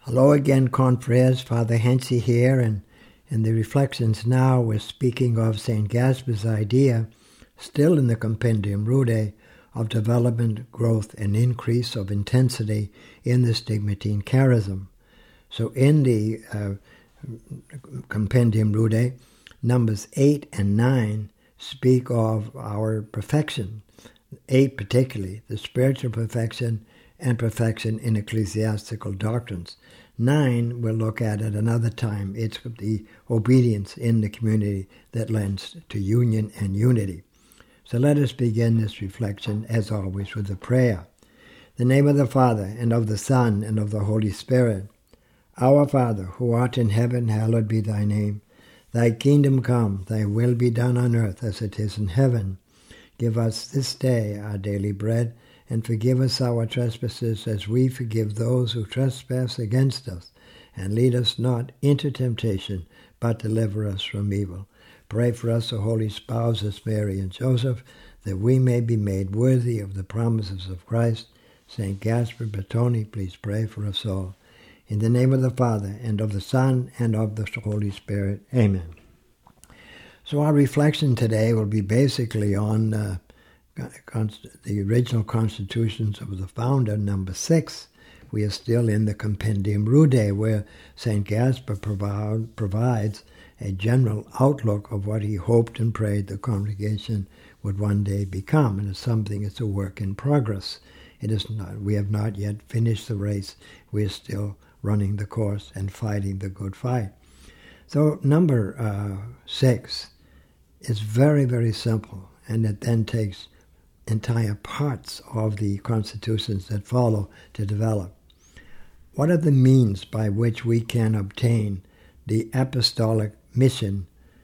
Hello again, confreres. Father Hensi here, and in the reflections now we're speaking of St. Gaspar's idea, still in the Compendium Rude, of development, growth, and increase of intensity in the Stigmatine charism. So in the Compendium Rude, numbers 8 and 9 speak of our perfection. 8 particularly, the spiritual perfection and perfection in ecclesiastical doctrines. 9 we'll look at another time. It's the obedience in the community that lends to union and unity. So let us begin this reflection, as always, with a prayer. In the name of the Father, and of the Son, and of the Holy Spirit. Our Father, who art in heaven, hallowed be thy name. Thy kingdom come, thy will be done on earth as it is in heaven. Give us this day our daily bread, and forgive us our trespasses as we forgive those who trespass against us. And lead us not into temptation, but deliver us from evil. Pray for us, O holy spouses, Mary and Joseph, that we may be made worthy of the promises of Christ. St. Gaspar Bertoni, please pray for us all. In the name of the Father, and of the Son, and of the Holy Spirit. Amen. So our reflection today will be basically on the original constitutions of the founder, number 6. We are still in the Compendium Rude, where St. Gaspar provides a general outlook of what he hoped and prayed the congregation would one day become. And it's a work in progress. It is not. We have not yet finished the race. We are still running the course and fighting the good fight. So number 6 is very, very simple, and it then takes entire parts of the constitutions that follow to develop. What are the means by which we can obtain the apostolic mission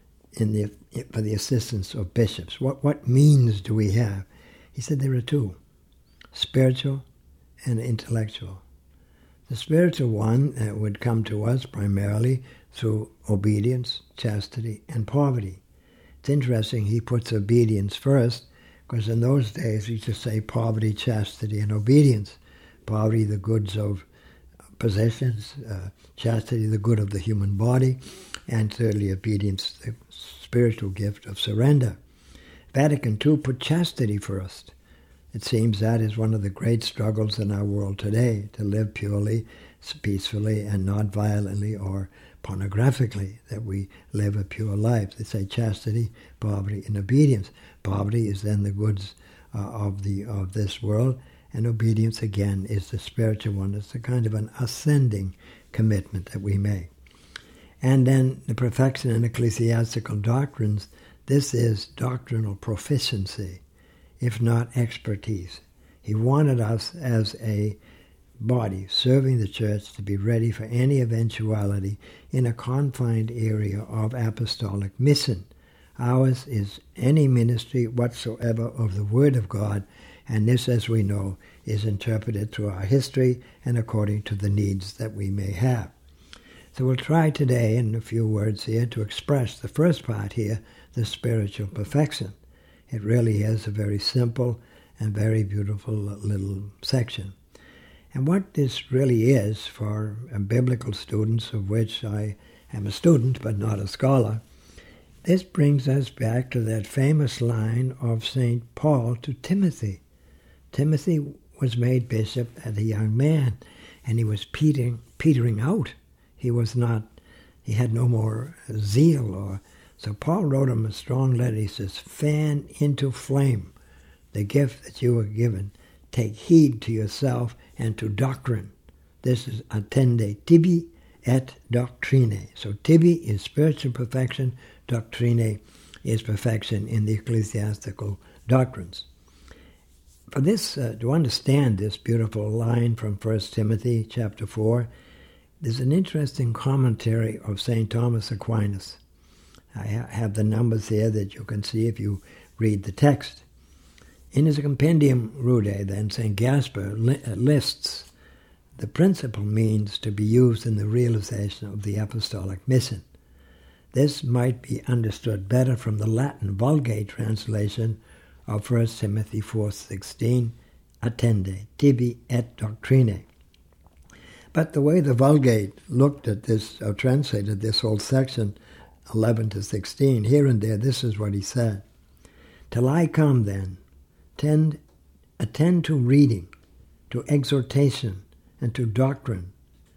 for the assistance of bishops? What means do we have? He said there are 2, spiritual and intellectual. The spiritual one would come to us primarily through obedience, chastity, and poverty. It's interesting, he puts obedience first, because in those days he used to say poverty, chastity, and obedience. Poverty, the goods of possessions, chastity, the good of the human body, and thirdly, obedience, the spiritual gift of surrender. Vatican II put chastity first. It seems that is one of the great struggles in our world today, to live purely, peacefully, and not violently or pornographically, that we live a pure life. They say chastity, poverty, and obedience. Poverty is then the goods of this world, and obedience again is the spiritual one. It's a kind of an ascending commitment that we make. And then the perfection in ecclesiastical doctrines, this is doctrinal proficiency, if not expertise. He wanted us as a body serving the church to be ready for any eventuality in a confined area of apostolic mission. Ours is any ministry whatsoever of the Word of God, and this, as we know, is interpreted through our history and according to the needs that we may have. So we'll try today, in a few words here, to express the first part here, the spiritual perfection. It really is a very simple and very beautiful little section. And what this really is for biblical students, of which I am a student but not a scholar, this brings us back to that famous line of St. Paul to Timothy. Timothy was made bishop as a young man, and he was petering out. He had no more zeal. So Paul wrote him a strong letter. He says, fan into flame the gift that you were given. Take heed to yourself and to doctrine. This is attende tibi et doctrine. So tibi is spiritual perfection. Doctrine is perfection in the ecclesiastical doctrines. For this, to understand this beautiful line from 1 Timothy chapter 4, there's an interesting commentary of St. Thomas Aquinas. I have the numbers here that you can see if you read the text. In his Compendium Rude, then, St. Gaspar lists the principal means to be used in the realization of the apostolic mission. This might be understood better from the Latin Vulgate translation of 1 Timothy 4:16, attende tibi et doctrine. But the way the Vulgate looked at this, or translated this whole section, 11 to 16, here and there, this is what he said. Till I come then, attend to reading, to exhortation, and to doctrine.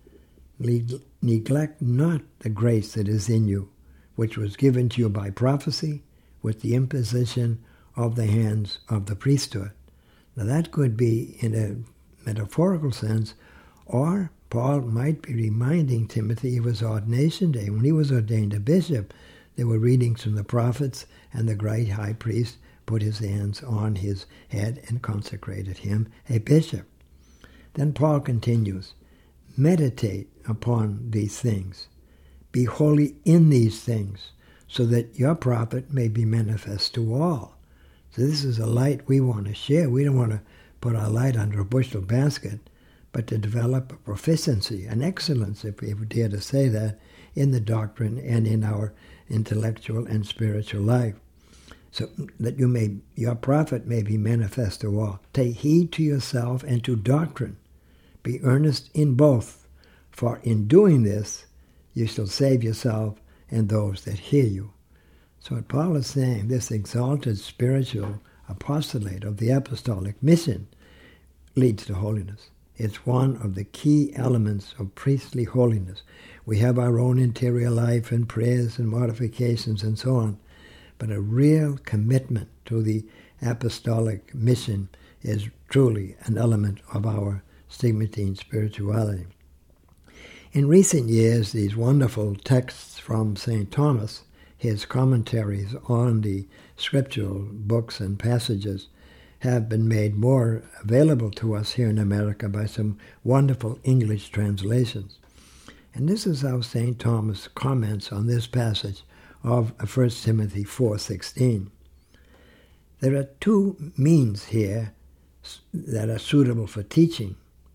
Neglect not the grace that is in you, which was given to you by prophecy, with the imposition of the hands of the priesthood. Now that could be in a metaphorical sense, or Paul might be reminding Timothy of his ordination day. When he was ordained a bishop, there were readings from the prophets, and the great high priest put his hands on his head and consecrated him a bishop. Then Paul continues, meditate upon these things. Be holy in these things, so that your profit may be manifest to all. So this is a light we want to share. We don't want to put our light under a bushel basket, but to develop a proficiency, an excellence, if we dare to say that, in the doctrine and in our intellectual and spiritual life, so that your profit may be manifest to all. Take heed to yourself and to doctrine. Be earnest in both, for in doing this you shall save yourself and those that hear you. So what Paul is saying, this exalted spiritual apostolate of the apostolic mission leads to holiness. It's one of the key elements of priestly holiness. We have our own interior life and prayers and mortifications and so on, but a real commitment to the apostolic mission is truly an element of our stigmatine spirituality. In recent years, these wonderful texts from St. Thomas, his commentaries on the scriptural books and passages, have been made more available to us here in America by some wonderful English translations. And this is how St. Thomas comments on this passage of 1 Timothy 4:16. There are two means here that are suitable for teaching.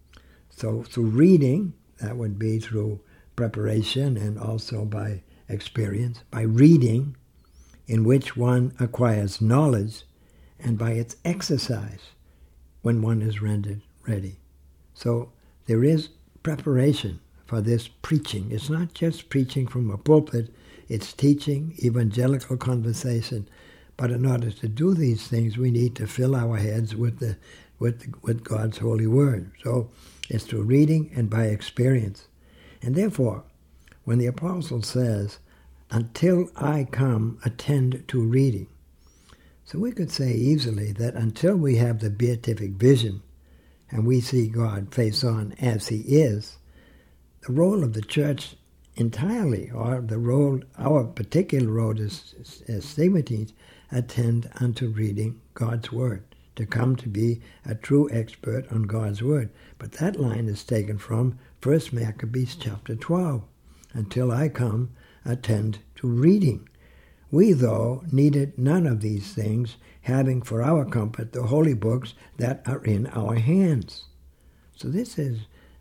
So through reading, that would be through preparation and also by experience, by reading, in which one acquires knowledge, and by its exercise, when one is rendered ready. So there is preparation for this preaching. It's not just preaching from a pulpit, it's teaching, evangelical conversation. But in order to do these things, we need to fill our heads with God's holy word. So it's through reading and by experience. And therefore, when the apostle says, until I come, attend to reading. So we could say easily that until we have the beatific vision and we see God face on as he is, the role of the church entirely, or the role, our particular role as stigmatines, attend unto reading God's word, to come to be a true expert on God's word. But that line is taken from 1 Maccabees chapter 12. Until I come, attend to reading. We, though, needed none of these things, having for our comfort the holy books that are in our hands. So this is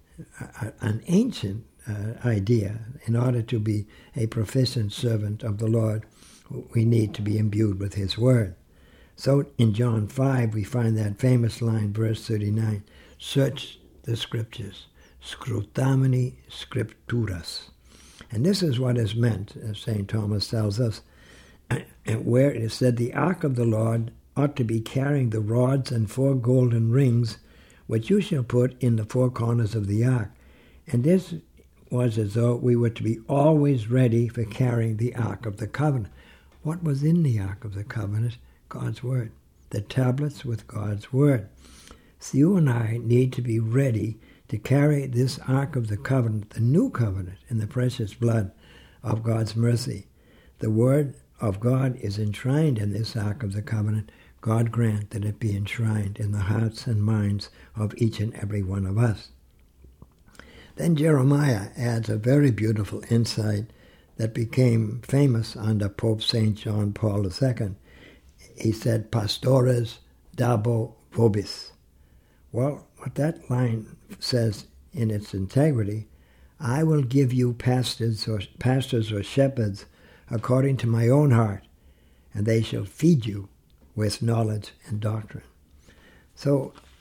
an ancient idea. In order to be a proficient servant of the Lord, we need to be imbued with his word. So in John 5, we find that famous line, verse 39, search the scriptures, scrutamini scripturas. And this is what is meant, as St. Thomas tells us, where it is said, the ark of the Lord ought to be carrying the rods and 4 golden rings, which you shall put in the 4 corners of the ark. And this was as though we were to be always ready for carrying the ark of the covenant. What was in the ark of the covenant? God's word. The tablets with God's word. So you and I need to be ready to carry this ark of the covenant, the new covenant, in the precious blood of God's mercy. The word of God is enshrined in this ark of the covenant. God grant that it be enshrined in the hearts and minds of each and every one of us. Then Jeremiah adds a very beautiful insight that became famous under Pope St. John Paul II. He said, Pastores dabo vobis. Well, what that line says in its integrity, I will give you pastors or shepherds according to my own heart, and they shall feed you with knowledge and doctrine. So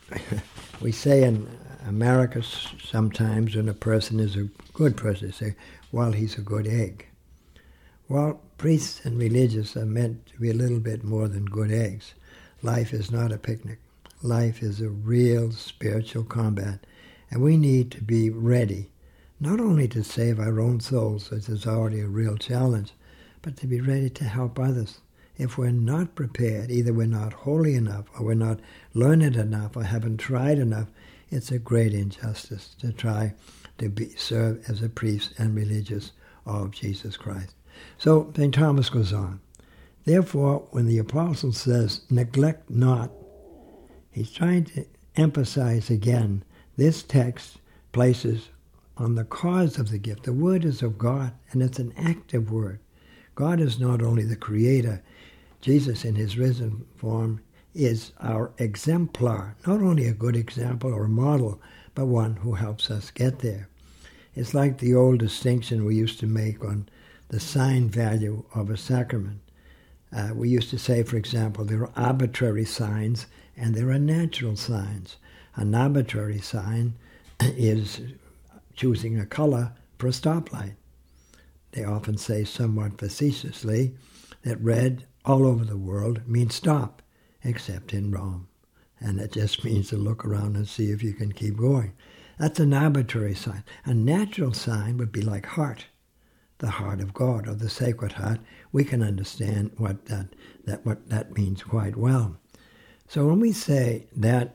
we say in America sometimes when a person is a good person, they say, well, he's a good egg. Well, priests and religious are meant to be a little bit more than good eggs. Life is not a picnic. Life is a real spiritual combat, and we need to be ready, not only to save our own souls, which is already a real challenge, but to be ready to help others. If we're not prepared, either we're not holy enough, or we're not learned enough, or haven't tried enough, it's a great injustice to try to serve as a priest and religious of Jesus Christ. So St. Thomas goes on. Therefore, when the apostle says, neglect not, he's trying to emphasize again, this text places on the cause of the gift. The word is of God, and it's an active word. God is not only the creator. Jesus in his risen form is our exemplar, not only a good example or a model, but one who helps us get there. It's like the old distinction we used to make on the sign value of a sacrament. We used to say, for example, there are arbitrary signs and there are natural signs. An arbitrary sign is choosing a color for a stoplight. They often say somewhat facetiously that red all over the world means stop, except in Rome. And it just means to look around and see if you can keep going. That's an arbitrary sign. A natural sign would be like heart, the heart of God, or the Sacred Heart. We can understand what that means quite well. So when we say that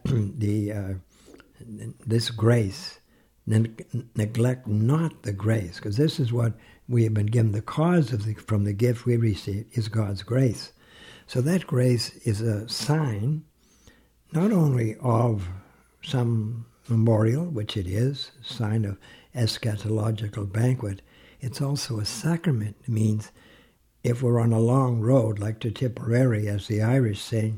this grace, neglect not the grace, because this is what we have been given. The cause from the gift we receive is God's grace. So that grace is a sign not only of some memorial, which it is, a sign of eschatological banquet, it's also a sacrament. It means if we're on a long road, like to Tipperary, as the Irish say,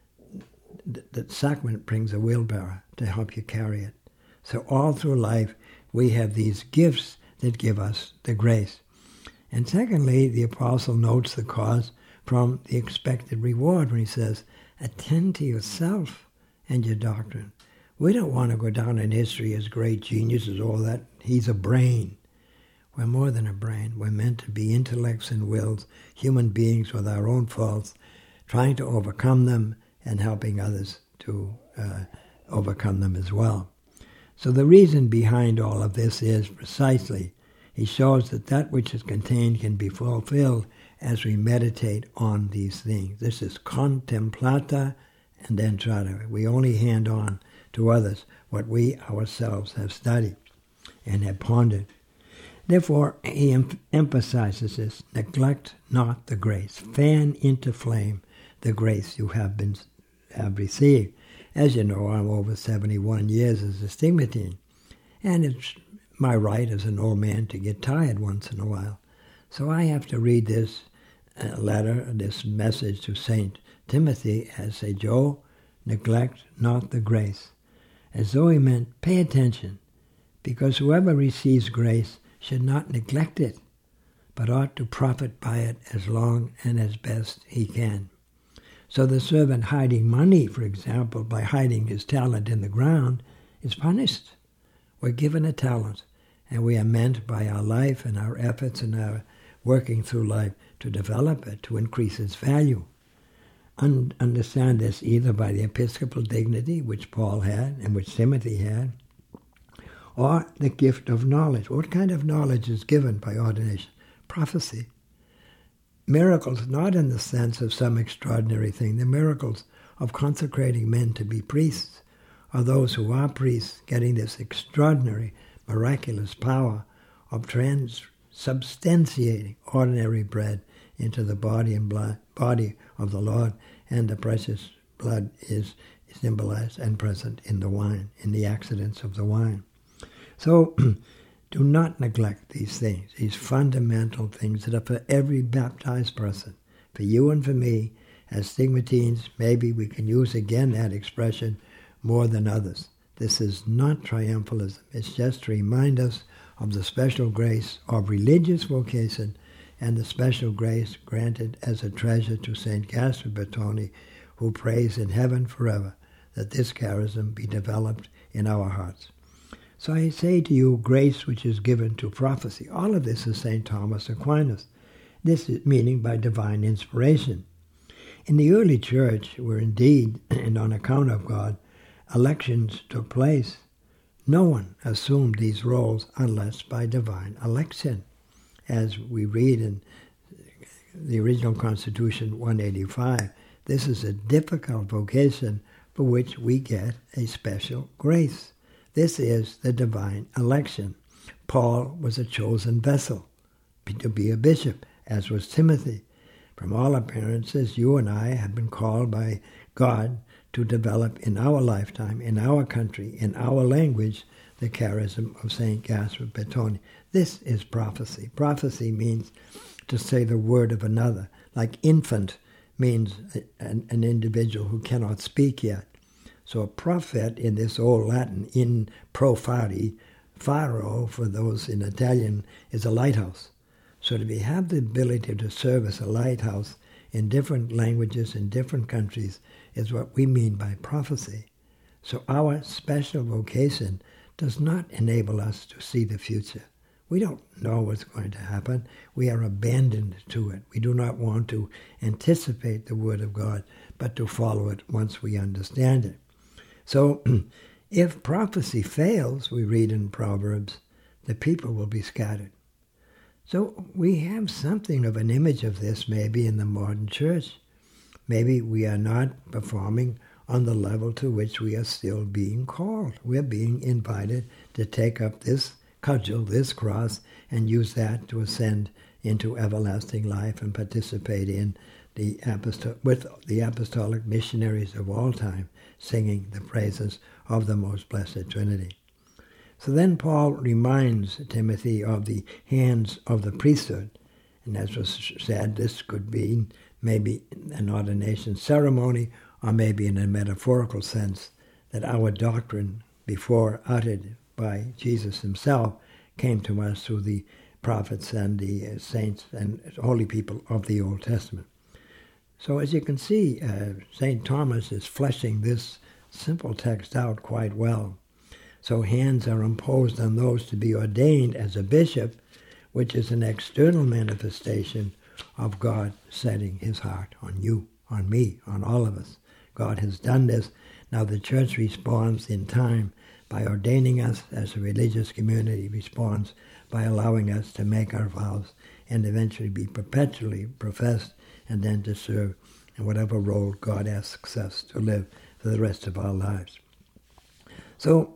the sacrament brings a wheelbarrow to help you carry it. So all through life, we have these gifts that give us the grace. And secondly, the apostle notes the cause from the expected reward when he says, attend to yourself and your doctrine. We don't want to go down in history as great geniuses, all that. He's a brain. We're more than a brain. We're meant to be intellects and wills, human beings with our own faults, trying to overcome them and helping others to overcome them as well. So the reason behind all of this is precisely, he shows that which is contained can be fulfilled as we meditate on these things. This is contemplata and entrata. We only hand on to others what we ourselves have studied and have pondered. Therefore, he emphasizes this, neglect not the grace. Fan into flame the grace you have received. As you know, I'm over 71 years as a stigmatine, and it's my right as an old man to get tired once in a while. So I have to read this letter, this message to St. Timothy as say, Joe, neglect not the grace. As though he meant, pay attention, because whoever receives grace should not neglect it, but ought to profit by it as long and as best he can. So the servant hiding money, for example, by hiding his talent in the ground, is punished. We're given a talent, and we are meant by our life and our efforts and our working through life to develop it, to increase its value. Understand this either by the episcopal dignity, which Paul had and which Timothy had, or the gift of knowledge. What kind of knowledge is given by ordination? Prophecy. Miracles, not in the sense of some extraordinary thing, the miracles of consecrating men to be priests, or those who are priests getting this extraordinary, miraculous power of substantiating ordinary bread into the body and body of the Lord, and the precious blood is symbolized and present in the wine, in the accidents of the wine. So do not neglect these things, these fundamental things that are for every baptized person, for you and for me. As stigmatines, maybe we can use again that expression more than others. This is not triumphalism. It's just to remind us of the special grace of religious vocation and the special grace granted as a treasure to St. Gaspar Bertoni, who prays in heaven forever that this charism be developed in our hearts. So I say to you, grace which is given to prophecy. All of this is St. Thomas Aquinas. This is meaning by divine inspiration. In the early church, where indeed, and on account of God, elections took place, no one assumed these roles unless by divine election. As we read in the original Constitution 185, this is a difficult vocation for which we get a special grace. This is the divine election. Paul was a chosen vessel to be a bishop, as was Timothy. From all appearances, you and I have been called by God to develop in our lifetime, in our country, in our language, the charism of St. Gaspar Petoni. This is prophecy. Prophecy means to say the word of another, like infant means an individual who cannot speak yet. So a prophet in this old Latin, in pro fari, faro for those in Italian, is a lighthouse. So to have the ability to serve as a lighthouse in different languages, in different countries, is what we mean by prophecy. So our special vocation does not enable us to see the future. We don't know what's going to happen. We are abandoned to it. We do not want to anticipate the Word of God, but to follow it once we understand it. So if prophecy fails, we read in Proverbs, the people will be scattered. So we have something of an image of this maybe in the modern church. Maybe we are not performing on the level to which we are still being called. We're being invited to take up this cudgel, this cross, and use that to ascend into everlasting life and participate in with the apostolic missionaries of all time, singing the praises of the most blessed Trinity. So then Paul reminds Timothy of the hands of the priesthood. And as was said, this could be maybe an ordination ceremony, or maybe in a metaphorical sense, that our doctrine, before uttered by Jesus himself, came to us through the prophets and the saints and holy people of the Old Testament. So as you can see, St. Thomas is fleshing this simple text out quite well. So hands are imposed on those to be ordained as a bishop, which is an external manifestation of God setting his heart on you, on me, on all of us. God has done this. Now the church responds in time by ordaining us as a religious community, responds by allowing us to make our vows and eventually be perpetually professed and then to serve in whatever role God asks us to live for the rest of our lives. So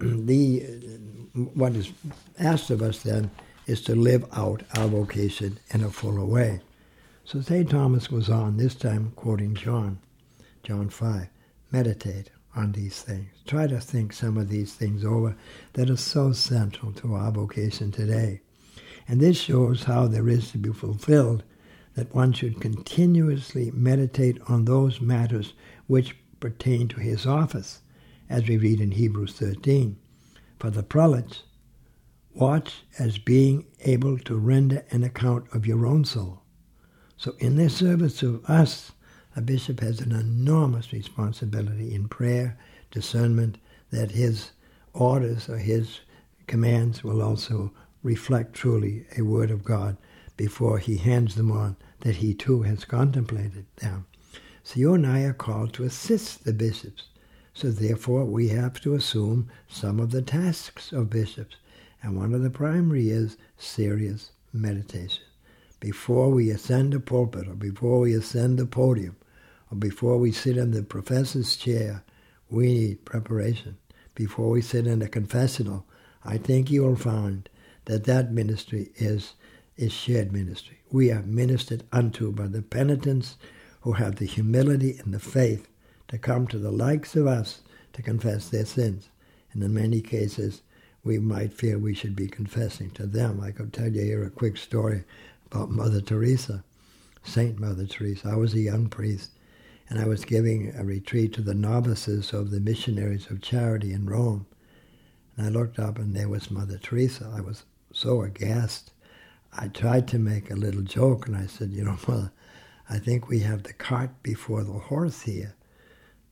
what is asked of us then is to live out our vocation in a fuller way. So St. Thomas goes on, this time quoting John 5, meditate on these things. Try to think some of these things over that are so central to our vocation today. And this shows how there is to be fulfilled that one should continuously meditate on those matters which pertain to his office, as we read in Hebrews 13. For the prelates, watch as being able to render an account of your own soul. So in their service to us, a bishop has an enormous responsibility in prayer, discernment, that his orders or his commands will also reflect truly a word of God before he hands them on, that he too has contemplated them. So you and I are called to assist the bishops. So therefore we have to assume some of the tasks of bishops. And one of the primary is serious meditation. Before we ascend the pulpit, or before we ascend the podium, or before we sit in the professor's chair, we need preparation. Before we sit in the confessional, I think you will find that ministry is shared ministry. We are ministered unto by the penitents who have the humility and the faith to come to the likes of us to confess their sins. And in many cases, we might feel we should be confessing to them. I could tell you here a quick story about Mother Teresa, Saint Mother Teresa. I was a young priest, and I was giving a retreat to the novices of the Missionaries of Charity in Rome. And I looked up, and there was Mother Teresa. I was so aghast. I tried to make a little joke, and I said, Mother, I think we have the cart before the horse here.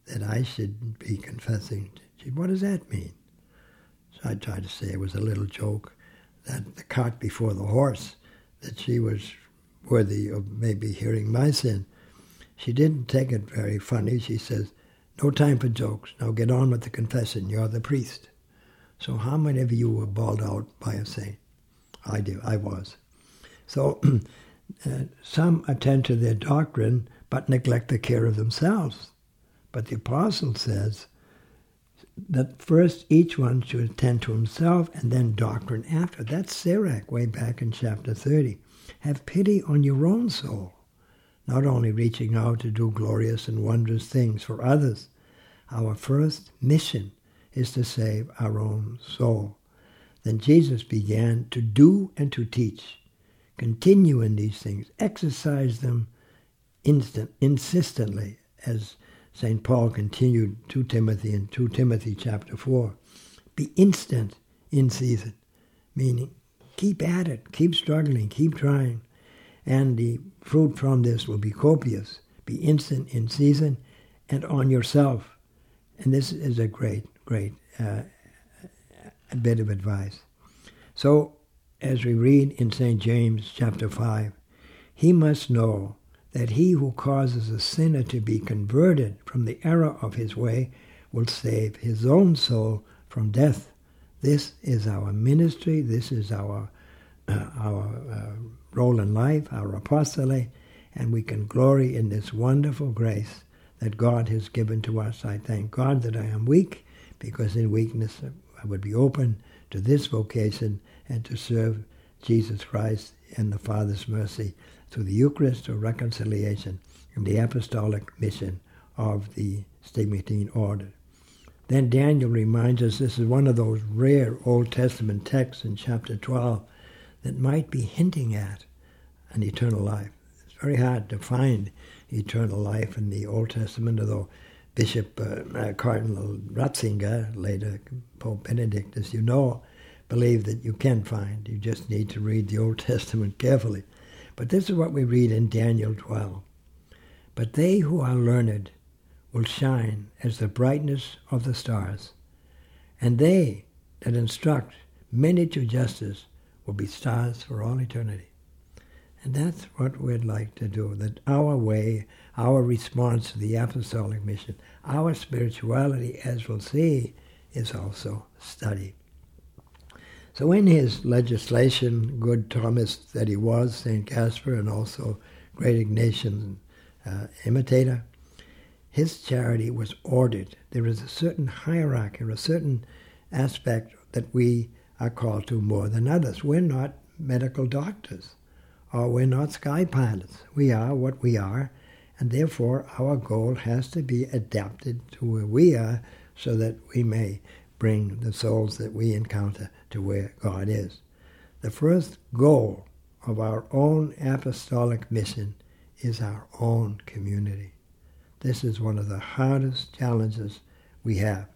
that I should be confessing. What does that mean? So I tried to say it was a little joke, that the cart before the horse, that she was worthy of maybe hearing my sin. She didn't take it very funny. She says, no time for jokes. Now get on with the confession. You're the priest. So how many of you were bawled out by a saint? I do. I was. So some attend to their doctrine but neglect the care of themselves. But the apostle says that first each one should attend to himself and then doctrine after. That's Sirach way back in chapter 30. Have pity on your own soul, not only reaching out to do glorious and wondrous things for others. Our first mission is to save our own soul. Then Jesus began to do and to teach. Continue in these things. Exercise them insistently, as St. Paul continued 2 Timothy in 2 Timothy chapter 4. Be instant in season, meaning keep at it, keep struggling, keep trying, and the fruit from this will be copious. Be instant in season and on yourself. And this is a great a bit of advice. So, as we read in St. James chapter 5, he must know that he who causes a sinner to be converted from the error of his way will save his own soul from death. This is our ministry. This is our role in life, our apostolate, and we can glory in this wonderful grace that God has given to us. I thank God that I am weak, because in weakness I would be open to this vocation and to serve Jesus Christ and the Father's mercy through the Eucharist or reconciliation and the apostolic mission of the Stigmatine order. Then Daniel reminds us this is one of those rare Old Testament texts in chapter 12 that might be hinting at an eternal life. It's very hard to find eternal life in the Old Testament, although Bishop Cardinal Ratzinger, later Pope Benedict, as you know, believed that you can find. You just need to read the Old Testament carefully. But this is what we read in Daniel 12. But they who are learned will shine as the brightness of the stars, and they that instruct many to justice will be stars for all eternity. And that's what we'd like to do, that our way, our response to the apostolic mission, our spirituality, as we'll see, is also study. So in his legislation, good Thomist that he was, St. Caspar, and also great Ignatian imitator, his charity was ordered. There is a certain hierarchy, a certain aspect that we are called to more than others. We're not medical doctors, or we're not sky pilots. We are what we are, and therefore our goal has to be adapted to where we are so that we may bring the souls that we encounter to where God is. The first goal of our own apostolic mission is our own community. This is one of the hardest challenges we have.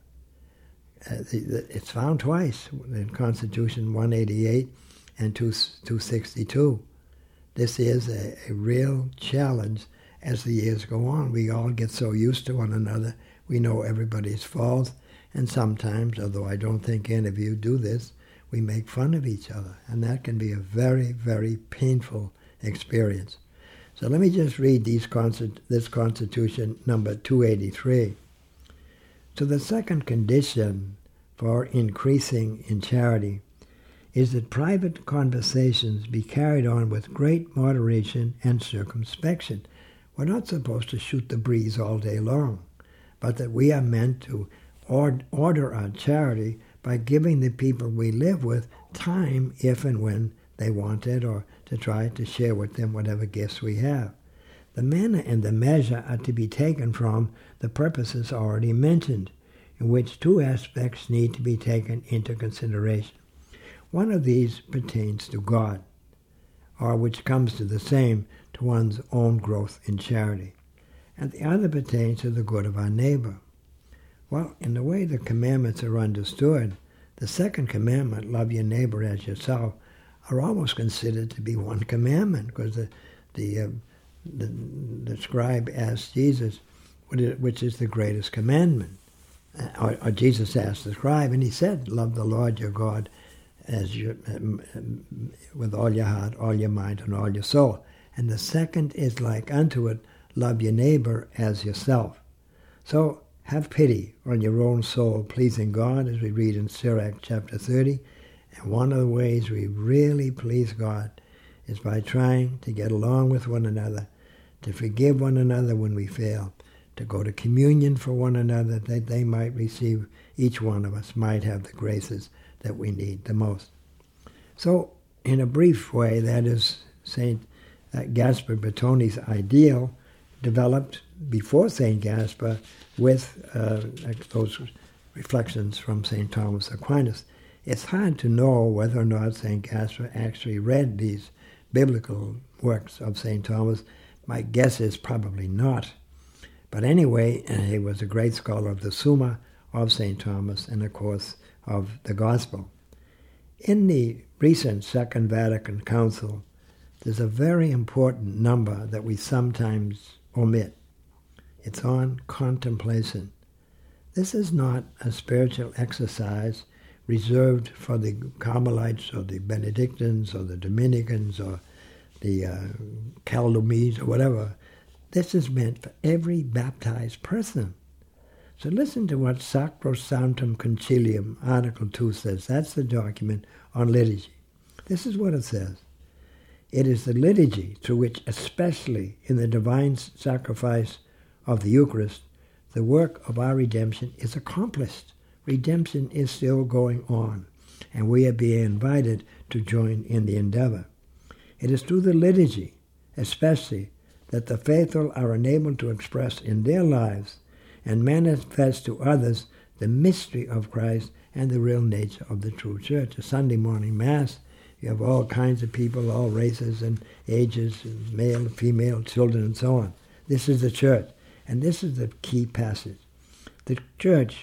It's found twice in Constitution 188 and 262. This is a real challenge as the years go on. We all get so used to one another. We know everybody's faults, and sometimes, although I don't think any of you do this, we make fun of each other, and that can be a very, very painful experience. So let me just read this Constitution number 283. So the second condition for increasing in charity is that private conversations be carried on with great moderation and circumspection. We're not supposed to shoot the breeze all day long, but that we are meant to order our charity by giving the people we live with time if and when they want it, or to try to share with them whatever gifts we have. The manner and the measure are to be taken from the purposes already mentioned, in which two aspects need to be taken into consideration. One of these pertains to God, or which comes to the same to one's own growth in charity, and the other pertains to the good of our neighbor. Well, in the way the commandments are understood, the second commandment, love your neighbor as yourself, are almost considered to be one commandment, because the scribe asked Jesus, which is the greatest commandment. Or Jesus asked the scribe, and he said, love the Lord your God with all your heart, all your mind, and all your soul. And the second is like unto it, love your neighbor as yourself. So have pity on your own soul, pleasing God, as we read in Sirach chapter 30. And one of the ways we really please God is by trying to get along with one another, to forgive one another when we fail, to go to communion for one another, that they might receive, each one of us might have the graces that we need the most. So, in a brief way, that is St. Gaspar Bertoni's ideal, developed before St. Gaspar with those reflections from St. Thomas Aquinas. It's hard to know whether or not St. Gaspar actually read these biblical works of St. Thomas. My guess is probably not. But anyway, he was a great scholar of the Summa of St. Thomas and, of course, of the Gospel. In the recent Second Vatican Council, there's a very important number that we sometimes omit. It's on contemplation. This is not a spiritual exercise reserved for the Carmelites or the Benedictines or the Dominicans or the Caldomies or whatever. This is meant for every baptized person. So listen to what Sacrosanctum Concilium, Article 2 says. That's the document on liturgy. This is what it says. It is the liturgy through which, especially in the divine sacrifice of the Eucharist, the work of our redemption is accomplished. Redemption is still going on, and we are being invited to join in the endeavor. It is through the liturgy, especially, that the faithful are enabled to express in their lives and manifest to others the mystery of Christ and the real nature of the true church. A Sunday morning Mass, you have all kinds of people, all races and ages, male, female, children, and so on. This is the church, and this is the key passage. The church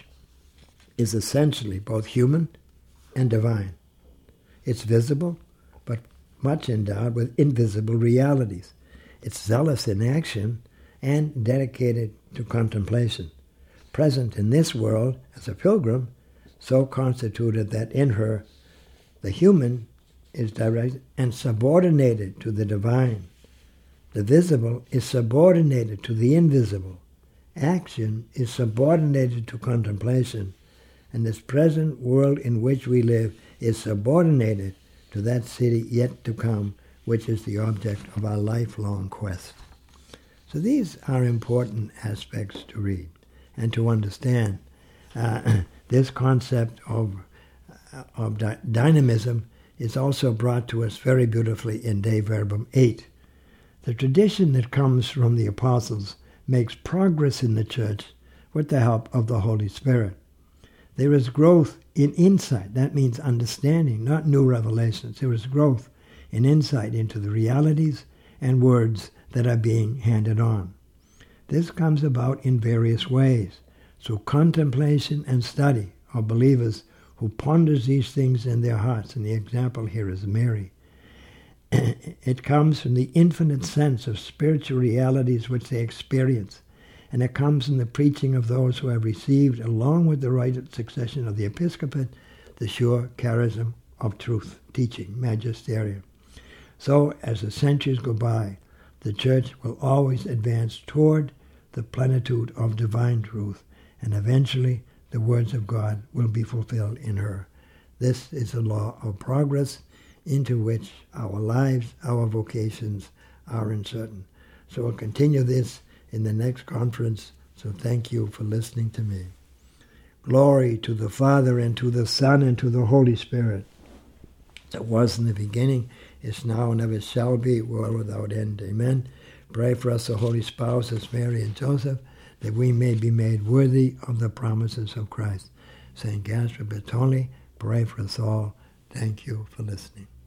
is essentially both human and divine. It's visible, but much endowed with invisible realities. It's zealous in action and dedicated to contemplation. Present in this world as a pilgrim, so constituted that in her the human is directed and subordinated to the divine. The visible is subordinated to the invisible. Action is subordinated to contemplation, and this present world in which we live is subordinated to that city yet to come, which is the object of our lifelong quest. So these are important aspects to read and to understand. This concept of dynamism is also brought to us very beautifully in De Verbum 8. The tradition that comes from the apostles makes progress in the church with the help of the Holy Spirit. There is growth in insight. That means understanding, not new revelations. There is growth in insight into the realities and words that are being handed on. This comes about in various ways, through contemplation and study of believers who ponders these things in their hearts, and the example here is Mary. It comes from the infinite sense of spiritual realities which they experience, and it comes in the preaching of those who have received, along with the right succession of the episcopate, the sure charism of truth, teaching, magisterium. So, as the centuries go by, the Church will always advance toward the plenitude of divine truth, and eventually the words of God will be fulfilled in her. This is a law of progress into which our lives, our vocations are uncertain. So we'll continue this in the next conference, so thank you for listening to me. Glory to the Father, and to the Son, and to the Holy Spirit. As it was in the beginning, is now, and ever shall be, world without end. Amen. Pray for us, the holy spouses, Mary and Joseph, that we may be made worthy of the promises of Christ. St. Gaspar Bertoni, pray for us all. Thank you for listening.